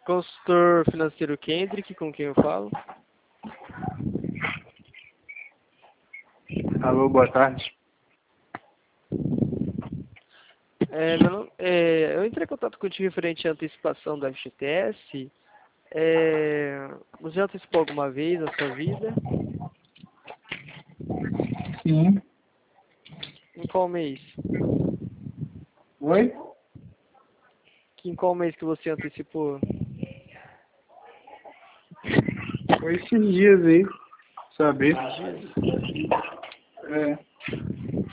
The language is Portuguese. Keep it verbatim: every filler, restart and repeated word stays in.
Consultor financeiro Kendrick, com quem eu falo? Alô, boa tarde. É, meu nome- é, eu entrei em contato contigo referente à antecipação da F G T S. É, você já antecipou alguma vez na sua vida? Sim. Em qual mês? Oi? Que, em qual mês que você antecipou? Foi esses dias aí. Saber. Esses dias? É.